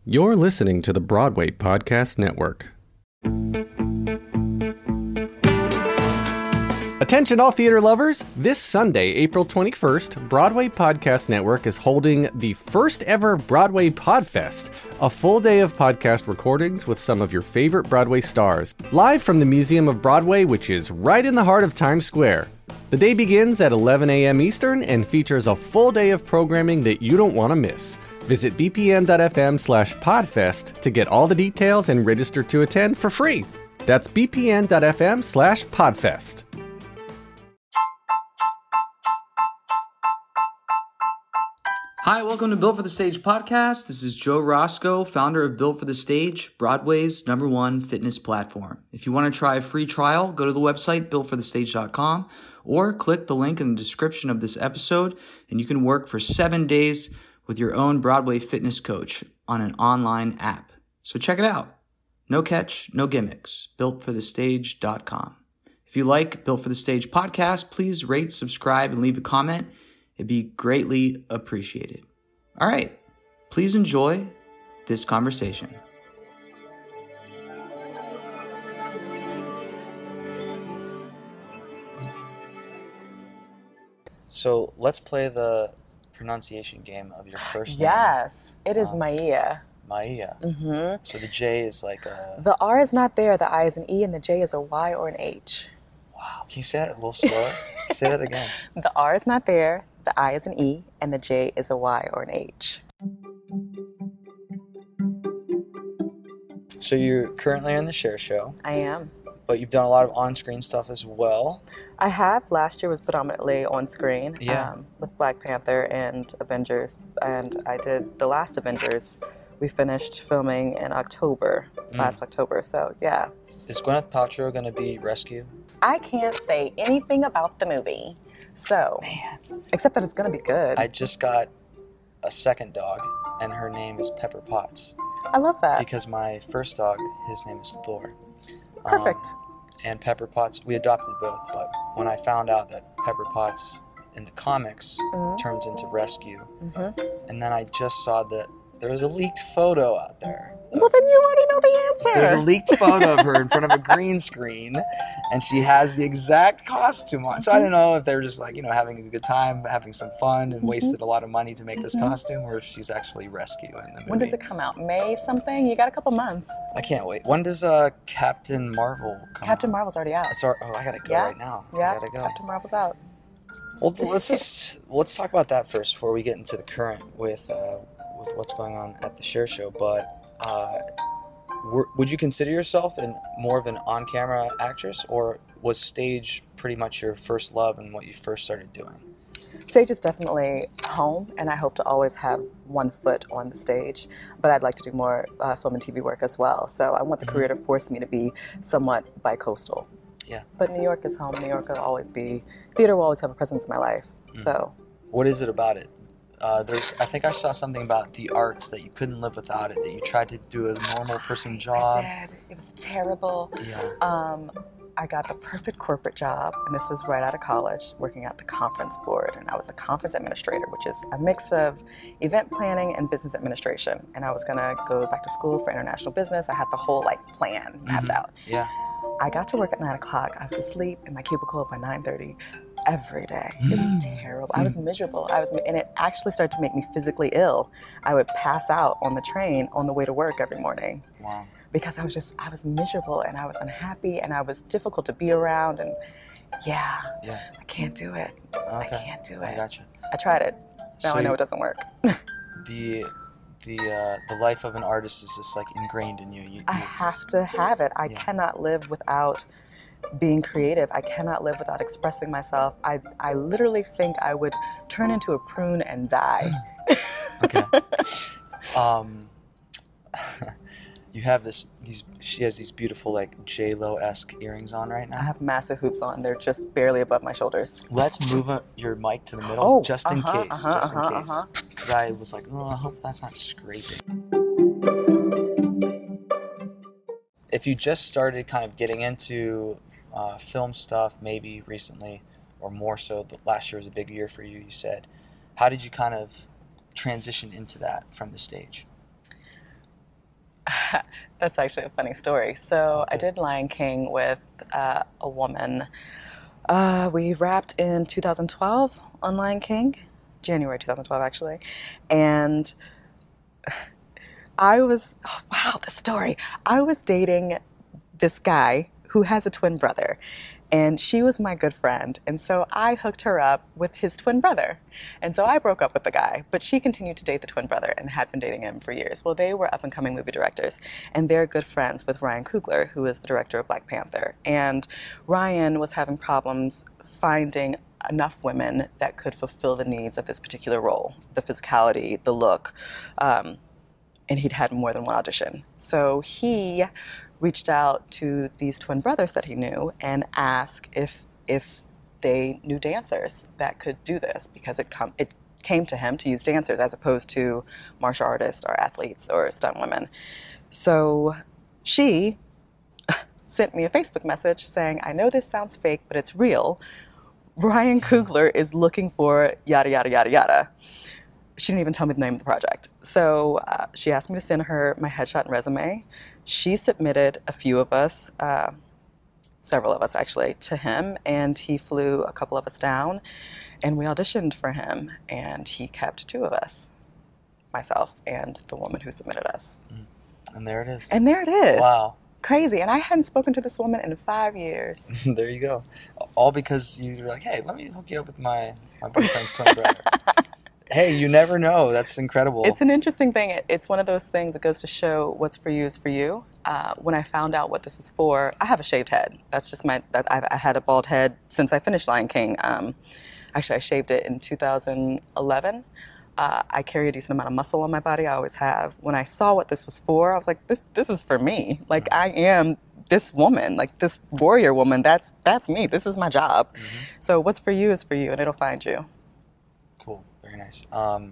You're listening to the Broadway Podcast Network. Attention all theater lovers! This Sunday, April 21st, Broadway Podcast Network is holding the first ever Broadway Podfest, a full day of podcast recordings with some of your favorite Broadway stars, live from the Museum of Broadway, which is right in the heart of Times Square. The day begins at 11 a.m. Eastern and features a full day of programming that you don't want to miss. Visit bpn.fm/podfest to get all the details and register to attend for free. That's bpn.fm/podfest. Hi, welcome to Built for the Stage podcast. This is Joe Roscoe, founder of Built for the Stage, Broadway's #1 fitness platform. If you want to try a free trial, go to the website builtforthestage.com or click the link in the description of this episode, and you can work for 7 days with your own Broadway fitness coach on an online app. So check it out. No catch, no gimmicks. BuiltForTheStage.com. If you like Built for the Stage podcast, please rate, subscribe, and leave a comment. It'd be greatly appreciated. All right, please enjoy this conversation. So let's play the pronunciation game of your first name. Yes, it is Maia. Maia. Mm-hmm. So the J is like a... The R is not there, the I is an E, and the J is a Y or an H. Wow. Can you say that a little slower? Say that again. The R is not there, the I is an E, and the J is a Y or an H. So you're currently on the Cher Show. I am. But you've done a lot of on-screen stuff as well. I have. Last year was predominantly on screen with Black Panther and Avengers. And I did the last Avengers. We finished filming in October, last October. So, yeah. Is Gwyneth Paltrow going to be Rescue? I can't say anything about the movie. So, except that it's going to be good. I just got a second dog, and her name is Pepper Potts. I love that. Because my first dog, his name is Thor. Perfect. And Pepper Potts, we adopted both, but when I found out that Pepper Potts in the comics turns into Rescue, and then I just saw that there was a leaked photo out there. Well, then you already know the answer. There's a leaked photo of her in front of a green screen, and she has the exact costume on. So I don't know if they're just like, having a good time, having some fun, and wasted a lot of money to make this costume, or if she's actually Rescue in the movie. When does it come out? May something? You got a couple months. I can't wait. When does Captain Marvel come out? Captain Marvel's already out. I gotta go right now. Yeah, I gotta go. Captain Marvel's out. Well, let's talk about that first before we get into the current with what's going on at the Cher Show. But would you consider yourself more of an on-camera actress, or was stage pretty much your first love and what you first started doing? Stage is definitely home, and I hope to always have one foot on the stage, but I'd like to do more film and TV work as well. So I want the career to force me to be somewhat bi-coastal. Yeah. But New York is home. New York will always be, theater will always have a presence in my life. So. What is it about it? I think I saw something about the arts that you couldn't live without it, that you tried to do a normal person job. I did. It was terrible. Yeah. I got the perfect corporate job, and this was right out of college, working at the conference board. And I was a conference administrator, which is a mix of event planning and business administration. And I was going to go back to school for international business. I had the whole plan mapped out. Yeah. I got to work at 9 o'clock. I was asleep in my cubicle by 9:30 every day. It was terrible. I was miserable. And it actually started to make me physically ill. I would pass out on the train on the way to work every morning. Wow. Because I was miserable, and I was unhappy, and I was difficult to be around, and I can't do it. Okay. I can't do it. I gotcha. I tried it. Now I know it doesn't work. The life of an artist is just ingrained in you. I have to have it. I cannot live without being creative. I cannot live without expressing myself. I literally think I would turn into a prune and die. Okay. You have she has these beautiful J-Lo-esque earrings on right now. I have massive hoops on. They're just barely above my shoulders. Let's move your mic to the middle, just in case. Because I was like, I hope that's not scraping. If you just started kind of getting into film stuff, maybe recently, or more so, last year was a big year for you, you said. How did you kind of transition into that from the stage? That's actually a funny story. So I did Lion King with a woman. We wrapped in 2012 on Lion King, January 2012 actually, and the story. I was dating this guy who has a twin brother, and she was my good friend, and so I hooked her up with his twin brother. And so I broke up with the guy, but she continued to date the twin brother and had been dating him for years. Well, they were up-and-coming movie directors, and they're good friends with Ryan Coogler, who is the director of Black Panther. And Ryan was having problems finding enough women that could fulfill the needs of this particular role, the physicality, the look, and he'd had more than one audition. So he reached out to these twin brothers that he knew and asked if they knew dancers that could do this, because it came to him to use dancers as opposed to martial artists or athletes or stunt women. So she sent me a Facebook message saying, I know this sounds fake, but it's real. Ryan Coogler is looking for yada, yada, yada, yada. She didn't even tell me the name of the project. So she asked me to send her my headshot and resume. She submitted a few of us, several of us actually, to him, and he flew a couple of us down, and we auditioned for him, and he kept two of us, myself and the woman who submitted us. And there it is. And there it is. Wow. Crazy. And I hadn't spoken to this woman in 5 years. There you go. All because you were like, hey, let me hook you up with my boyfriend's twin brother. Hey, you never know. That's incredible. It's an interesting thing. It's one of those things that goes to show what's for you is for you. When I found out what this is for, I have a shaved head. That's just I had a bald head since I finished Lion King. Actually, I shaved it in 2011. I carry a decent amount of muscle on my body. I always have. When I saw what this was for, I was like, this is for me. Like, I am this woman, like this warrior woman. That's me. This is my job. Mm-hmm. So what's for you is for you, and it'll find you. Cool. Very nice.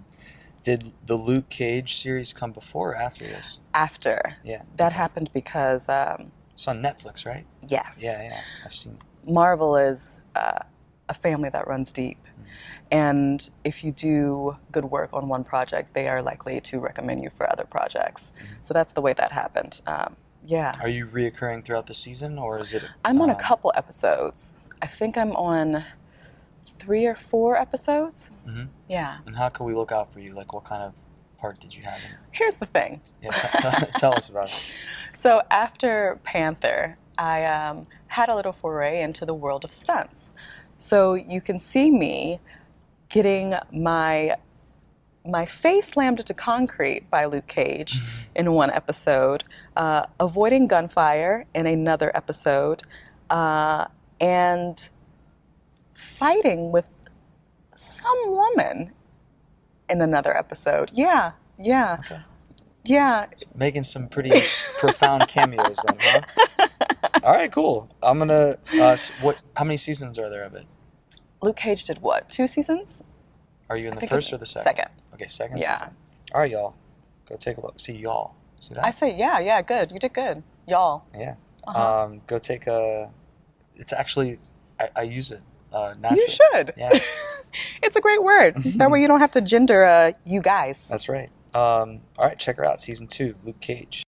Did the Luke Cage series come before or after this? After. Yeah. That happened because... it's on Netflix, right? Yes. Yeah. I've seen it. Marvel is a family that runs deep. Mm-hmm. And if you do good work on one project, they are likely to recommend you for other projects. Mm-hmm. So that's the way that happened. Yeah. Are you reoccurring throughout the season, or is it... I'm on a couple episodes. I think I'm on 3 or 4 episodes. Mm-hmm. Yeah. And how can we look out for you? Like, what kind of part did you have in it? Here's the thing. Yeah, tell us about it. So after Panther, I had a little foray into the world of stunts. So you can see me getting my face slammed into concrete by Luke Cage in one episode, avoiding gunfire in another episode, and fighting with some woman in another episode. Yeah. Okay. Yeah. Making some pretty profound cameos then, huh? All right, cool. I'm gonna. How many seasons are there of it? Luke Cage did what? 2 seasons? Are you in the first or the second? Second. Okay, second season. All right, y'all. Go take a look. See y'all. See that? I say yeah. Good. You did good, y'all. Yeah. Uh-huh. Go take a. It's actually, I use it naturally. You should. Yeah. It's a great word. That way you don't have to gender you guys. That's right. All right, check her out. Season 2, Luke Cage.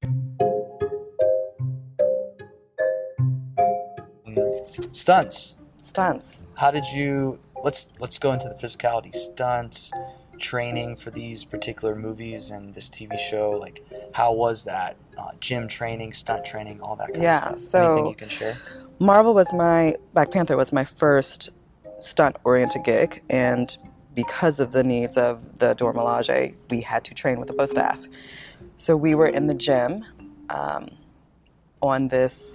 Stunts. How did you? Let's go into the physicality. Stunts, training for these particular movies and this TV show. Like, how was that? Gym training, stunt training, all that kind of stuff. So anything you can share? Black Panther was my first stunt-oriented gig, and because of the needs of the Dora Milaje, we had to train with the post staff. So we were in the gym on this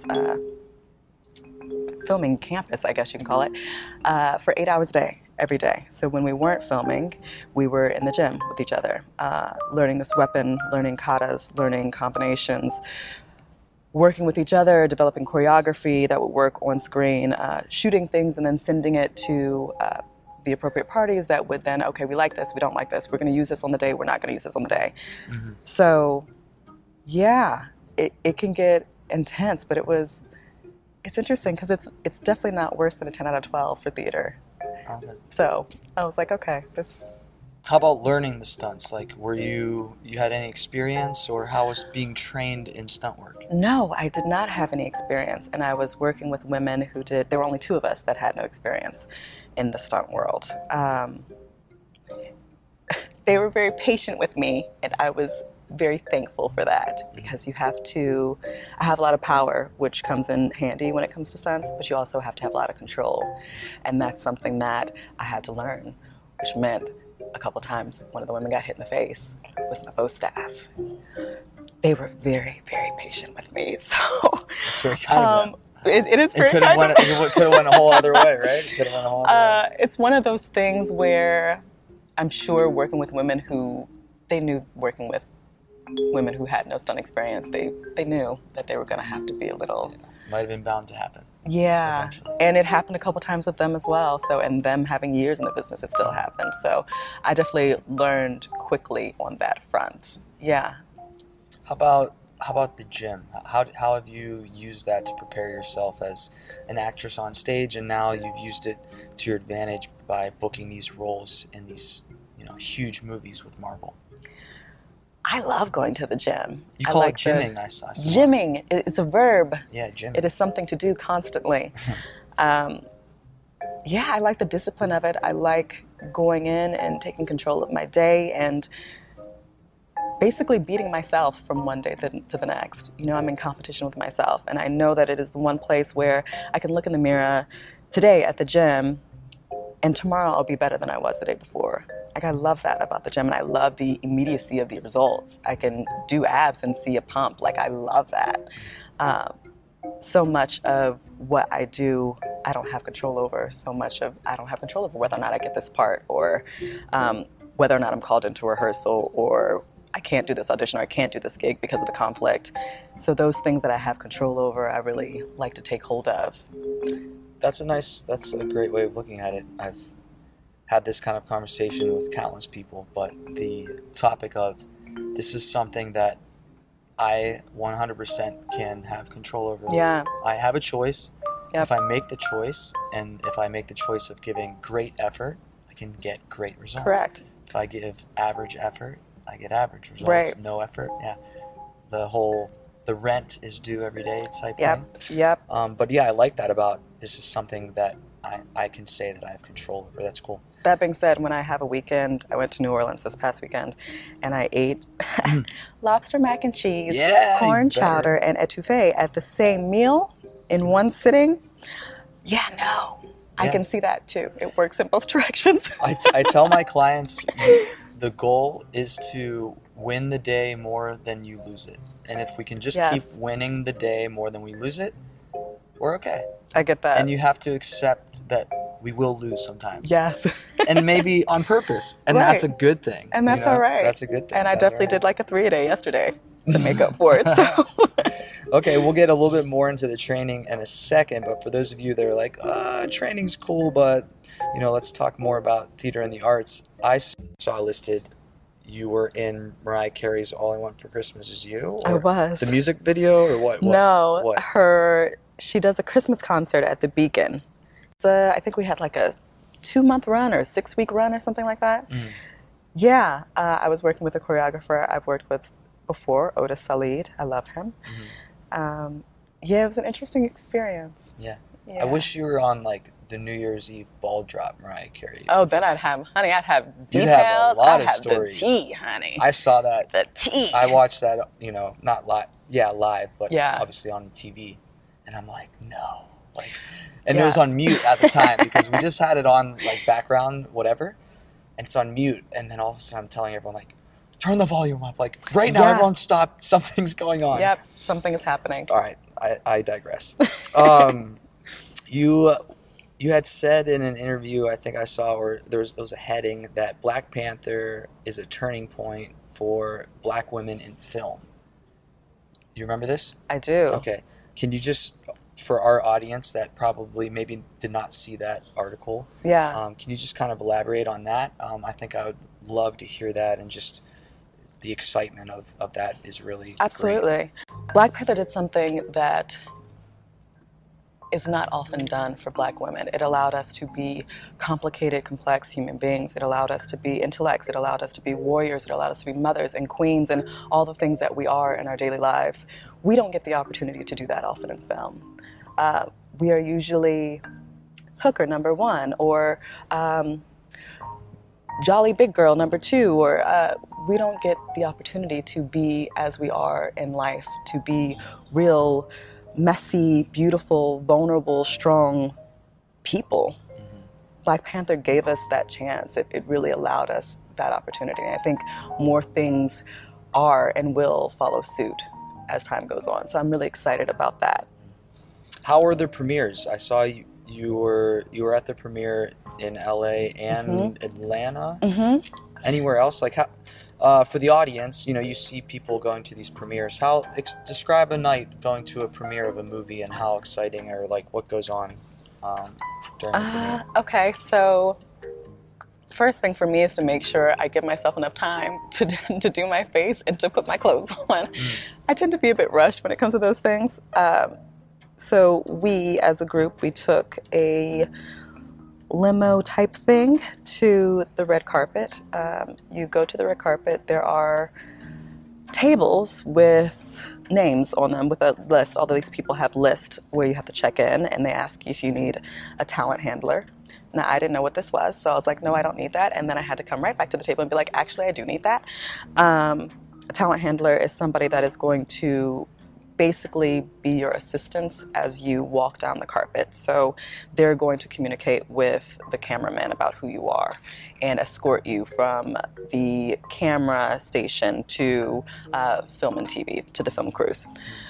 filming campus, I guess you can call it, for 8 hours a day, every day. So when we weren't filming, we were in the gym with each other, learning this weapon, learning katas, learning combinations, working with each other, developing choreography that would work on screen, shooting things and then sending it to the appropriate parties that would then, okay, we like this, we don't like this, we're going to use this on the day, we're not going to use this on the day. Mm-hmm. So, yeah, it can get intense, but it's interesting because it's definitely not worse than a 10 out of 12 for theater. So I was like, okay, this How about learning the stunts? Like, were you had any experience, or how was being trained in stunt work? No, I did not have any experience, and I was working with women who did. There were only 2 of us that had no experience in the stunt world. They were very patient with me, and I was very thankful for that, because I have a lot of power, which comes in handy when it comes to stunts, but you also have to have a lot of control. And that's something that I had to learn, which meant a couple times one of the women got hit in the face with my bow staff. They were very, very patient with me. So It's very kind of them. It is very It kind of them. could have went a whole other way, right? It could have went a whole other way. It's one of those things where I'm sure working with women who, they knew working with women who had no stunt experience, they knew that they were going to have to be a little... Might have been bound to happen. Yeah, Eventually. and it happened a couple times with them as well. So, and them having years in the business, it still happened. So I definitely learned quickly on that front. Yeah. How about the gym? How have you used that to prepare yourself as an actress on stage, and now you've used it to your advantage by booking these roles in these, huge movies with Marvel? I love going to the gym. You call it gymming, I saw. Gymming. It's a verb. Yeah, gymming. It is something to do constantly. I like the discipline of it. I like going in and taking control of my day and basically beating myself from one day to the next. I'm in competition with myself, and I know that it is the one place where I can look in the mirror today at the gym, and tomorrow I'll be better than I was the day before. Like, I love that about the gym, and I love the immediacy of the results. I can do abs and see a pump. Like, I love that. So much of what I do, I don't have control over. I don't have control over whether or not I get this part, or whether or not I'm called into rehearsal, or I can't do this audition, or I can't do this gig because of the conflict. So those things that I have control over, I really like to take hold of. That's a great way of looking at it. I've had this kind of conversation with countless people, but the topic of this is something that I 100% can have control over. Yeah. I have a choice. Yep. If I make the choice, and if I make the choice of giving great effort, I can get great results. Correct. If I give average effort, I get average results. Right. No effort, yeah. The rent is due every day type Yep. thing. Yep. But yeah, I like that about this is something that I can say that I have control over. That's cool. That being said, when I have a weekend, I went to New Orleans this past weekend, and I ate lobster mac and cheese, corn chowder, and etouffee at the same meal in one sitting. Yeah, no. I can see that too. It works in both directions. I tell my clients the goal is to win the day more than you lose it. And if we can just keep winning the day more than we lose it, we're okay. I get that. And you have to accept that we will lose sometimes. Yes. And maybe on purpose. And that's a good thing. And that's all right. That's a good thing. And I definitely did like a 3-a-day yesterday to make up for it. So. Okay, we'll get a little bit more into the training in a second. But for those of you that are like, training's cool, but let's talk more about theater and the arts. I saw listed you were in Mariah Carey's All I Want for Christmas Is You? I was. The music video, or what? No, what? She does a Christmas concert at the Beacon. I think we had like a 2-month run or a 6-week run or something like that. Mm. Yeah, I was working with a choreographer I've worked with before, Otis Salid. I love him. Mm-hmm. It was an interesting experience. Yeah. I wish you were on like the New Year's Eve ball drop Mariah Carey. Oh, then I'd have details. You'd have a lot of The stories. tea, honey. I saw that. The tea. I watched that, not live. Yeah, live, but yeah. Obviously on the TV. And I'm like, no. And it was on mute at the time because we just had it on like background, whatever. And it's on mute. And then all of a sudden I'm telling everyone like, turn the volume up. Like right now, everyone stop. Something's going on. Yep, something is happening. All right, I digress. You had said in an interview, I think I saw, or there was a heading that Black Panther is a turning point for Black women in film. You remember this? I do. Okay. Can you just, for our audience that probably maybe did not see that article, can you just kind of elaborate on that? I think I would love to hear that, and just the excitement of that is really absolutely great. Black Panther did something that is not often done for Black women. It allowed us to be complicated, complex human beings. It allowed us to be intellects. It allowed us to be warriors. It allowed us to be mothers and queens and all the things that we are in our daily lives. We don't get the opportunity to do that often in film. We are usually hooker number one, or jolly big girl number two, or we don't get the opportunity to be as we are in life, to be real, messy, beautiful, vulnerable, strong people. Black Panther gave us that chance. It really allowed us that opportunity. And I think more things are and will follow suit as time goes on. So I'm really excited about that. How were the premieres? I saw you were at the premiere in LA and Atlanta. Anywhere else? Like how? For the audience, you see people going to these premieres. Describe a night going to a premiere of a movie and how exciting, or like what goes on during the premiere. Okay, so first thing for me is to make sure I give myself enough time to do my face and to put my clothes on. I tend to be a bit rushed when it comes to those things. So we, as a group, we took a limo type thing to the red carpet. You go to the red carpet, there are tables with names on them with a list. All these people have lists where you have to check in, and they ask you if you need a talent handler. Now, I didn't know what this was, so I was like, no, I don't need that. And then I had to come right back to the table and be like, actually, I do need that. A talent handler is somebody that is going to basically be your assistants as you walk down the carpet. So they're going to communicate with the cameraman about who you are and escort you from the camera station to film and TV, to the film crews.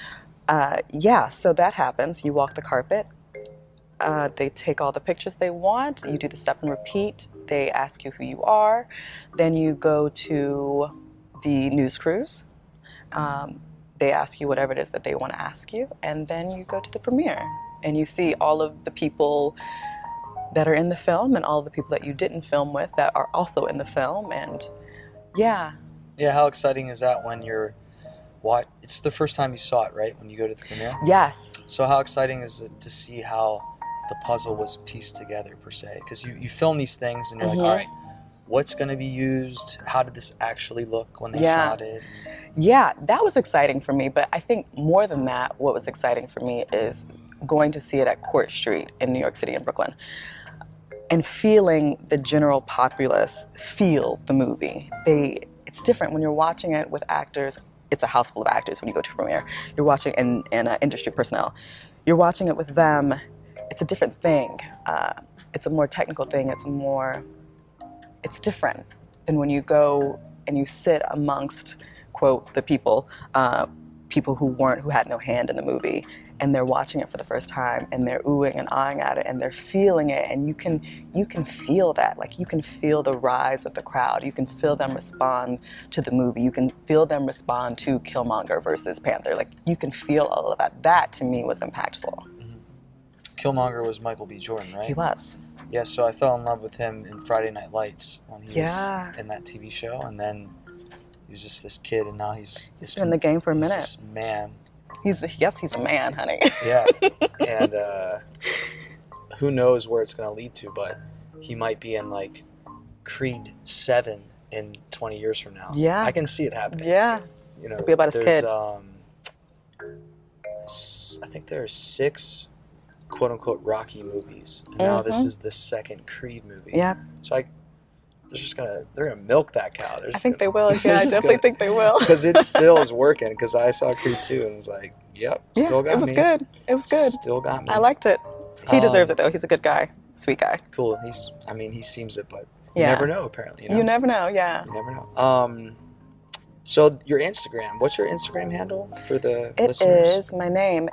So that happens. You walk the carpet. They take all the pictures they want. You do the step and repeat. They ask you who you are. Then you go to the news crews. They ask you whatever it is that they want to ask you, and then you go to the premiere and you see all of the people that are in the film and all of the people that you didn't film with that are also in the film. And how exciting is that when it's the first time you saw it, right, when you go to the premiere? Yes. So how exciting is it to see how the puzzle was pieced together, per se? Because you film these things and you're like, all right, what's going to be used? How did this actually look when they shot it? Yeah, that was exciting for me. But I think more than that, what was exciting for me is going to see it at Court Street in New York City and Brooklyn and feeling the general populace feel the movie. It's different when you're watching it with actors. It's a house full of actors when you go to a premiere. You're watching and industry personnel. You're watching it with them. It's a different thing. It's a more technical thing. It's different than when you go and you sit amongst, quote, the people who had no hand in the movie, and they're watching it for the first time, and they're oohing and ahhing at it, and they're feeling it, and you can feel that. Like, you can feel the rise of the crowd. You can feel them respond to the movie. You can feel them respond to Killmonger versus Panther. Like, you can feel all of that. That, to me, was impactful. Killmonger was Michael B. Jordan, right? He was. Yeah, so I fell in love with him in Friday Night Lights when he was in that TV show, and then he was just this kid, and now he's been in the game for a minute. This man. He's a man, honey. Yeah, and who knows where it's going to lead to, but he might be in, like, Creed 7 in 20 years from now. Yeah. I can see it happening. Yeah. It'll be about his kid. I think there are 6 quote-unquote Rocky movies, and now this is the second Creed movie. Yeah. So they're gonna milk that cow. I think they will. Yeah, I definitely think they will. Because it still is working. Because I saw Creed 2 and was like, yep, still got me. It was good. Still got me. I liked it. He deserves it, though. He's a good guy. Sweet guy. Cool. He seems it, but you never know, apparently. You never know, yeah. You never know. So your Instagram, what's your Instagram handle for the listeners? It is my name,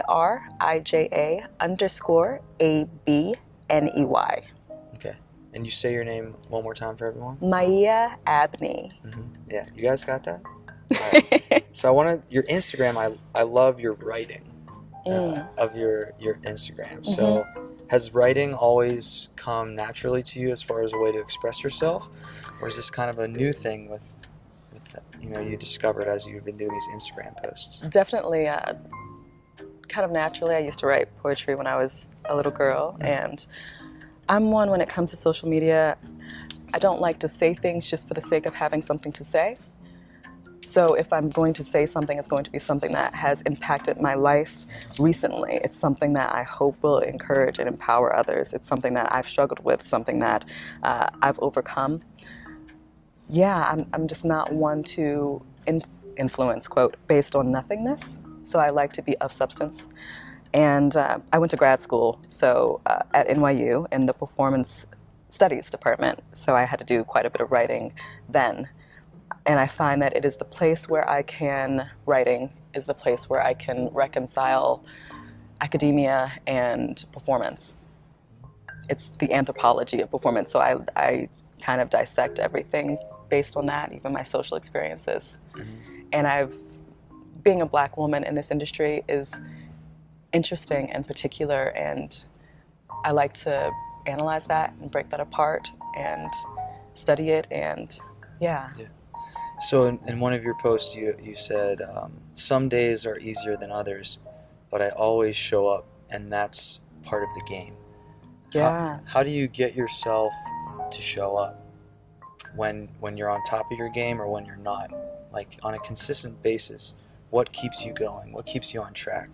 MARIJA_ABNEY. Okay. And you say your name one more time for everyone? Maya Abney. Yeah, you guys got that? All right. So your Instagram, I love your writing of your Instagram. So has writing always come naturally to you as far as a way to express yourself? Or is this kind of a new thing with you discovered as you've been doing these Instagram posts? Definitely kind kind of naturally. I used to write poetry when I was a little girl, and I'm one when it comes to social media. I don't like to say things just for the sake of having something to say. So if I'm going to say something, it's going to be something that has impacted my life recently. It's something that I hope will encourage and empower others. It's something that I've struggled with, something that I've overcome. Yeah, I'm just not one to influence, quote, based on nothingness. So I like to be of substance. And I went to grad school, so at NYU in the Performance Studies department. So I had to do quite a bit of writing then. And I find that it is the place where writing is the place where I can reconcile academia and performance. It's the anthropology of performance. So I kind of dissect everything based on that, even my social experiences. And being a Black woman in this industry is interesting and particular, and I like to analyze that and break that apart and study it, and yeah. So in one of your posts, you said, some days are easier than others, but I always show up, and that's part of the game. Yeah. How do you get yourself to show up when you're on top of your game or when you're not? Like, on a consistent basis, what keeps you going? What keeps you on track?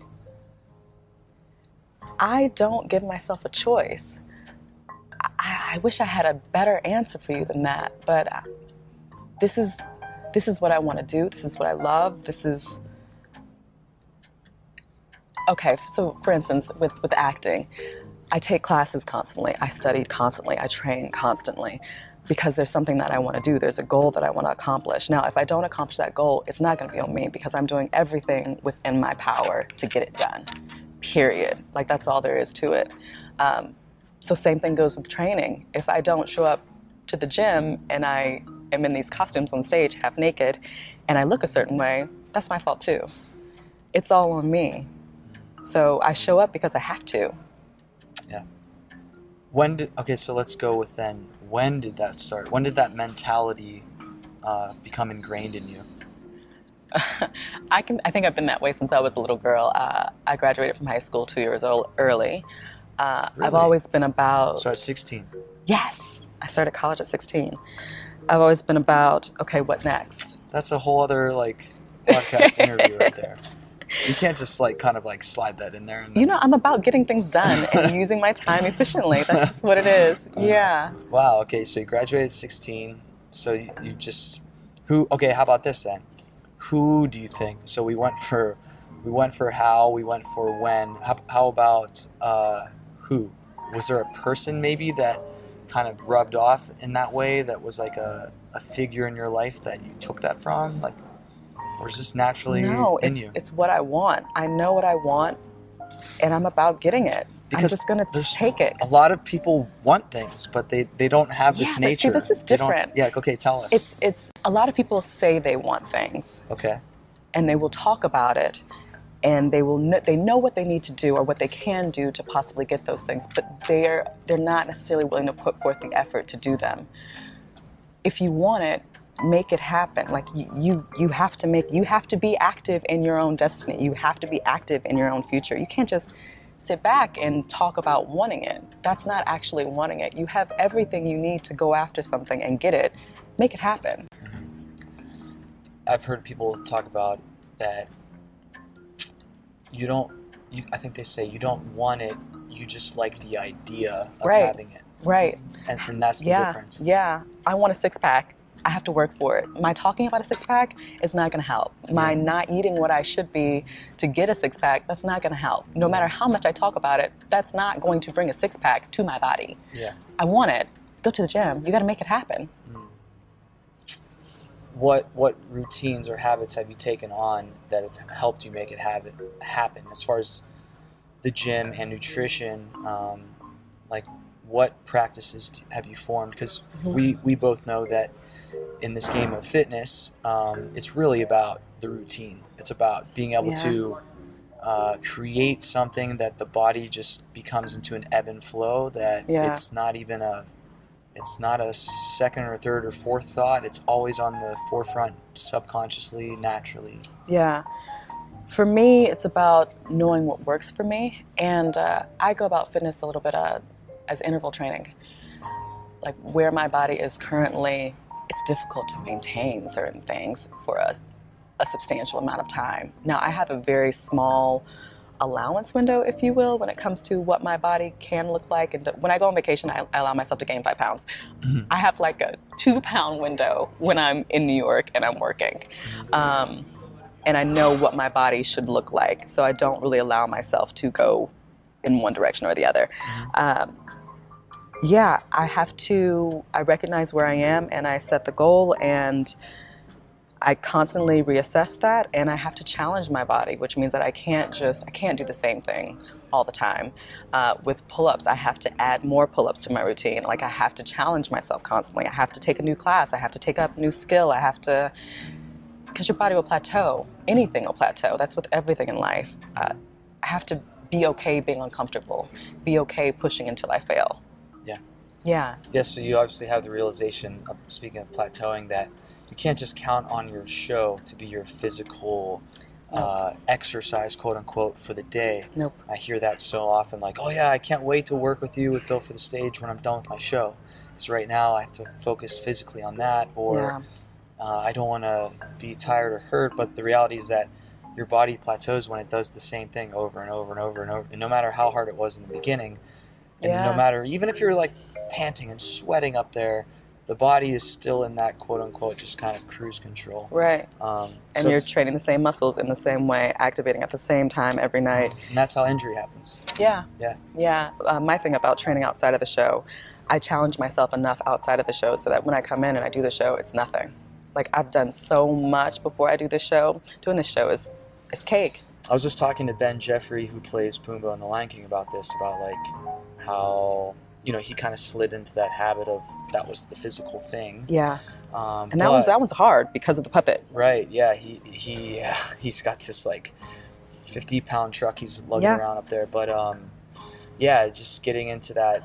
I don't give myself a choice. I wish I had a better answer for you than that, but this is what I want to do. This is what I love. Okay, so for instance, with acting, I take classes constantly. I study constantly. I train constantly because there's something that I want to do. There's a goal that I want to accomplish. Now, if I don't accomplish that goal, it's not going to be on me because I'm doing everything within my power to get it done, period. Like, that's all there is to it. So same thing goes with training. If I don't show up to the gym and I am in these costumes on stage, half naked, and I look a certain way, that's my fault too. It's all on me. So I show up because I have to. Yeah. Okay, so let's go with then. When did that start? When did that mentality become ingrained in you? I think I've been that way since I was a little girl. I graduated from high school 2 years early. Really? I've always been about... So at 16? Yes. I started college at 16. I've always been about, okay, what next? That's a whole other, podcast interview right there. You can't just, slide that in there. And I'm about getting things done and using my time efficiently. That's just what it is. Yeah. Wow, okay, so you graduated at 16. So you just... how about this then? Who do you think? So we went for how, we went for when. How about who? Was there a person maybe that kind of rubbed off in that way, that was like a figure in your life that you took that from? Or is this naturally in you? It's what I want. I know what I want, and I'm about getting it. Because I'm just going to take it. A lot of people want things, but they don't have this nature. But see, this is different. Yeah, okay, tell us. It's a lot of people say they want things. Okay. And they will talk about it, and they know what they need to do or what they can do to possibly get those things, but they're not necessarily willing to put forth the effort to do them. If you want it, make it happen. Like, you have to be active in your own destiny. You have to be active in your own future. You can't just sit back and talk about wanting it. That's not actually wanting it. You have everything you need to go after something and get it. Make it happen. I've heard people talk about that I think they say you don't want it, you just like the idea of having it. Right. And that's the difference. Yeah. I want a six-pack. I have to work for it. My talking about a six-pack is not going to help. My not eating what I should be to get a six-pack, that's not going to help. No matter how much I talk about it, that's not going to bring a six-pack to my body. Yeah. I want it. Go to the gym. You got to make it happen. What routines or habits have you taken on that have helped you make it happen as far as the gym and nutrition? What practices have you formed? Because we both know that in this game of fitness, it's really about the routine. It's about being able to create something that the body just becomes into an ebb and flow, that it's not a second or third or fourth thought. It's always on the forefront, subconsciously, naturally. Yeah. For me, it's about knowing what works for me, and I go about fitness a little bit as interval training. Like where my body is currently, it's difficult to maintain certain things for a substantial amount of time. Now, I have a very small allowance window, if you will, when it comes to what my body can look like. And when I go on vacation, I allow myself to gain 5 pounds. Mm-hmm. I have like a 2-pound window when I'm in New York and I'm working. And I know what my body should look like, so I don't really allow myself to go in one direction or the other. Yeah, I recognize where I am and I set the goal, and I constantly reassess that, and I have to challenge my body, which means that I can't do the same thing all the time. With pull-ups, I have to add more pull-ups to my routine. Like I have to challenge myself constantly. I have to take a new class. I have to take up a new skill. Because your body will plateau. Anything will plateau. That's with everything in life. I have to be okay being uncomfortable. Be okay pushing until I fail. Yeah. Yeah. Yeah, so you obviously have the realization, speaking of plateauing, that you can't just count on your show to be your physical exercise, quote unquote, for the day. Nope. I hear that so often, like, oh yeah, I can't wait to work with you with Built for the Stage when I'm done with my show. Because right now I have to focus physically on that, or I don't want to be tired or hurt. But the reality is that your body plateaus when it does the same thing over and over and over and over. And no matter how hard it was in the beginning, and no matter, even if you're like panting and sweating up there, the body is still in that quote-unquote just kind of cruise control. Right. And so you're training the same muscles in the same way, activating at the same time every night. And that's how injury happens. Yeah. Yeah. Yeah. My thing about training outside of the show, I challenge myself enough outside of the show so that when I come in and I do the show, it's nothing. Like I've done so much before I do the show. Doing this show is cake. I was just talking to Ben Jeffrey, who plays Pumbaa in The Lion King, about this, about like how, you know, he kind of slid into that habit of that was the physical thing. Yeah. And that one's hard because of the puppet. Right. Yeah. He's got this like 50-pound truck he's lugging around up there. But yeah, just getting into that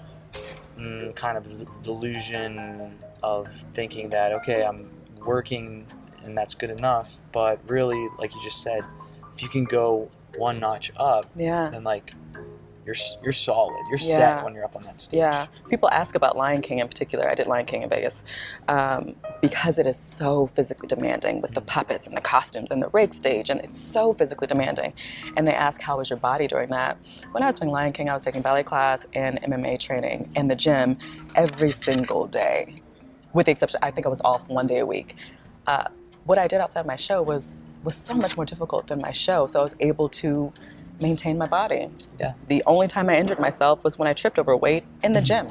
kind of delusion of thinking that, okay, I'm working and that's good enough. But really, like you just said, if you can go one notch up, then like you're solid. You're set when you're up on that stage. Yeah. People ask about Lion King in particular. I did Lion King in Vegas because it is so physically demanding with the puppets and the costumes and the rake stage, and it's so physically demanding. And they ask, how was your body during that? When I was doing Lion King, I was taking ballet class and MMA training in the gym every single day, with the exception, I think I was off 1 day a week. What I did outside my show was so much more difficult than my show, so I was able to maintain my body. Yeah. The only time I injured myself was when I tripped over weight in the gym.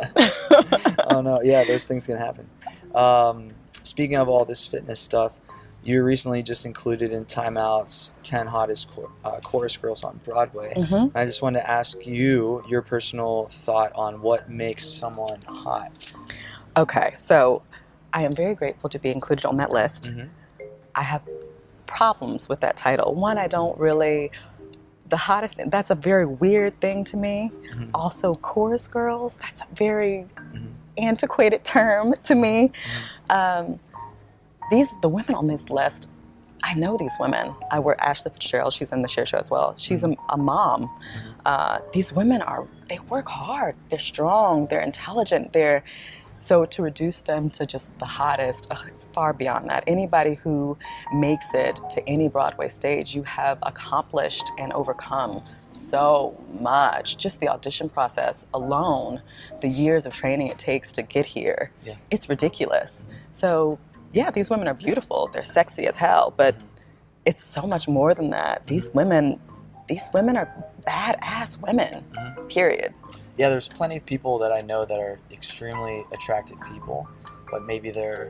Oh no, yeah, those things can happen. Speaking of all this fitness stuff, you were recently just included in Time Out's 10 Hottest Chorus Girls on Broadway. Mm-hmm. I just wanted to ask you your personal thought on what makes someone hot. Okay, so I am very grateful to be included on that list. Mm-hmm. I have problems with that title. One, I don't really... The hottest, that's a very weird thing to me. Mm-hmm. Also, chorus girls, that's a very antiquated term to me. Mm-hmm. The women on this list, I know these women. I work Ashley Fitzgerald, she's in the Cher Show as well. She's a mom. Mm-hmm. These women they work hard. They're strong, they're intelligent, so to reduce them to just the hottest, it's far beyond that. Anybody who makes it to any Broadway stage, you have accomplished and overcome so much. Just the audition process alone, the years of training it takes to get here, it's ridiculous. So yeah, these women are beautiful. They're sexy as hell, but it's so much more than that. These women are badass women, period. Yeah, there's plenty of people that I know that are extremely attractive people, but maybe their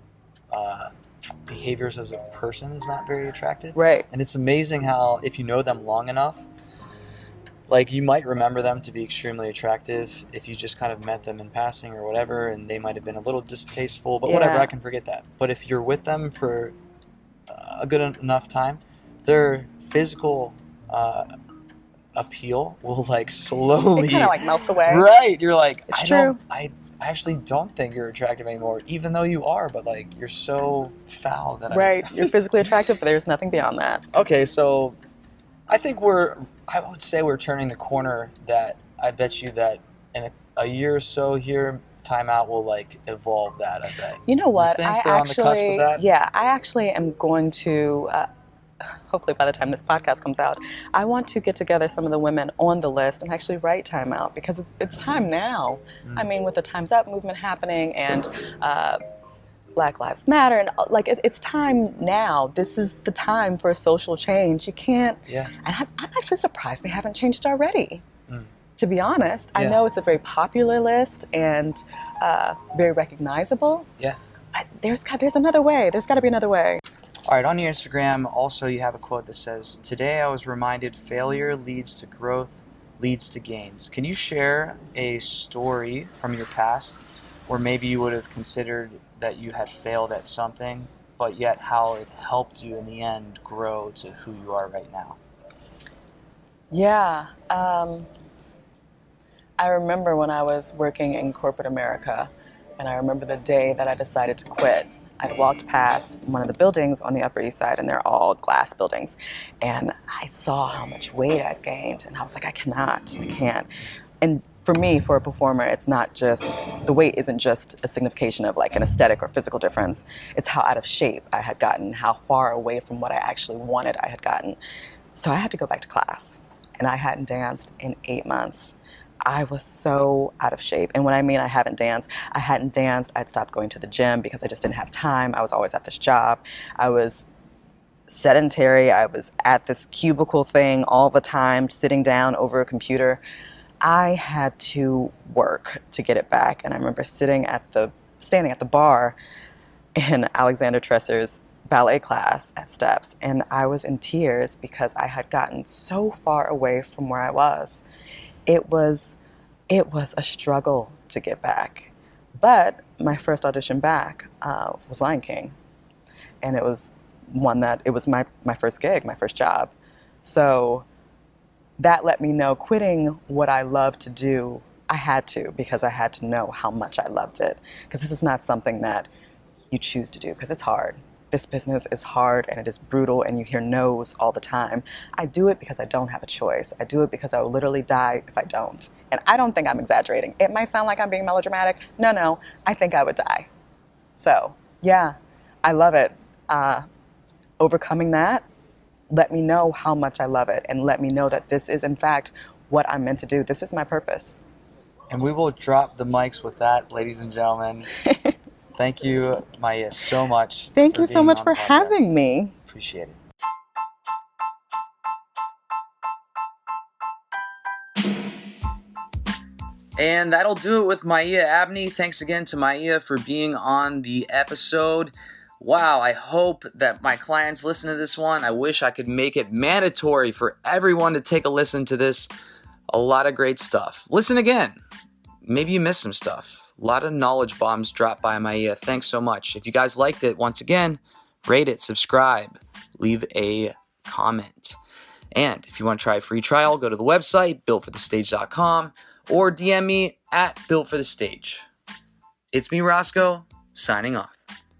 behaviors as a person is not very attractive. Right. And it's amazing how, if you know them long enough, like you might remember them to be extremely attractive if you just kind of met them in passing or whatever, and they might have been a little distasteful, but whatever, I can forget that. But if you're with them for a good enough time, their physical appeal will like slowly It kind of like melts away. Right. You're like, It's true. I actually don't think you're attractive anymore, even though you are, but like you're so foul that Right. You're physically attractive, but there's nothing beyond that. Okay, so I think I would say we're turning the corner that I bet you that in a year or so here, Time Out will like evolve that, I bet. You know what? You think they're on the cusp of that? Yeah, I actually am going to, hopefully by the time this podcast comes out, I want to get together some of the women on the list and actually write Time Out, because it's time now. I mean, with the Time's Up movement happening and Black Lives Matter, and like it's time now. This is the time for a social change. You can't. Yeah. And I'm actually surprised they haven't changed already. To be honest, Yeah. I know it's a very popular list and very recognizable. Yeah. But there's another way. There's got to be another way. All right, on your Instagram, also you have a quote that says, "Today I was reminded failure leads to growth, leads to gains." Can you share a story from your past where maybe you would have considered that you had failed at something, but yet how it helped you in the end grow to who you are right now? Yeah. I remember when I was working in corporate America, and I remember the day that I decided to quit. I walked past one of the buildings on the Upper East Side, and they're all glass buildings. And I saw how much weight I'd gained, and I was like, I can't. And for me, for a performer, it's not just, the weight isn't just a signification of like an aesthetic or physical difference. It's how out of shape I had gotten, how far away from what I actually wanted I had gotten. So I had to go back to class, and I hadn't danced in 8 months. I was so out of shape. And when I mean I hadn't danced, I'd stopped going to the gym because I just didn't have time. I was always at this job. I was sedentary. I was at this cubicle thing all the time, sitting down over a computer. I had to work to get it back. And I remember standing at the bar in Alexander Tresser's ballet class at Steps, and I was in tears because I had gotten so far away from where I was. It was a struggle to get back. But my first audition back was Lion King. And it was my first gig, my first job. So that let me know quitting what I love to do, I had to, because I had to know how much I loved it. Because this is not something that you choose to do, because it's hard. This business is hard and it is brutal and you hear no's all the time. I do it because I don't have a choice. I do it because I will literally die if I don't. And I don't think I'm exaggerating. It might sound like I'm being melodramatic. No, I think I would die. So, yeah, I love it. Overcoming that let me know how much I love it and let me know that this is, in fact, what I'm meant to do. This is my purpose. And we will drop the mics with that, ladies and gentlemen. Thank you, Maya, so much. Thank you so much for having me. Appreciate it. And that'll do it with Maya Abney. Thanks again to Maya for being on the episode. Wow, I hope that my clients listen to this one. I wish I could make it mandatory for everyone to take a listen to this. A lot of great stuff. Listen again. Maybe you missed some stuff. A lot of knowledge bombs dropped by Maya. Thanks so much. If you guys liked it, once again, rate it, subscribe, leave a comment. And if you want to try a free trial, go to the website, builtforthestage.com, or DM me at builtforthestage. It's me, Roscoe, signing off.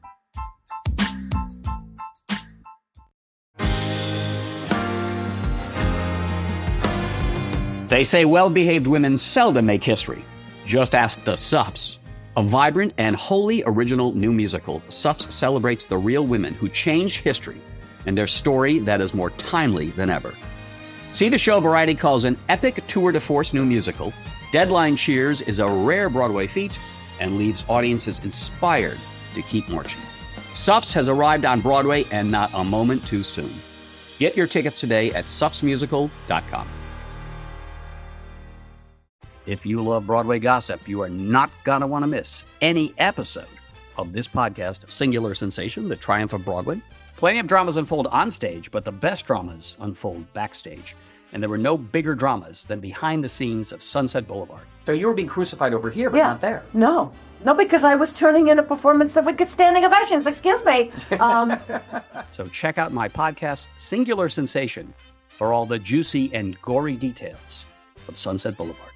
They say well-behaved women seldom make history. Just ask the Suffs. A vibrant and wholly original new musical, Suffs celebrates the real women who changed history and their story that is more timely than ever. See the show Variety calls an epic tour de force new musical. Deadline cheers is a rare Broadway feat and leaves audiences inspired to keep marching. Suffs has arrived on Broadway and not a moment too soon. Get your tickets today at suffsmusical.com. If you love Broadway gossip, you are not going to want to miss any episode of this podcast, Singular Sensation, The Triumph of Broadway. Plenty of dramas unfold on stage, but the best dramas unfold backstage. And there were no bigger dramas than behind the scenes of Sunset Boulevard. So you were being crucified over here, but not there. No, because I was turning in a performance that would get standing ovations. Excuse me. So check out my podcast, Singular Sensation, for all the juicy and gory details of Sunset Boulevard.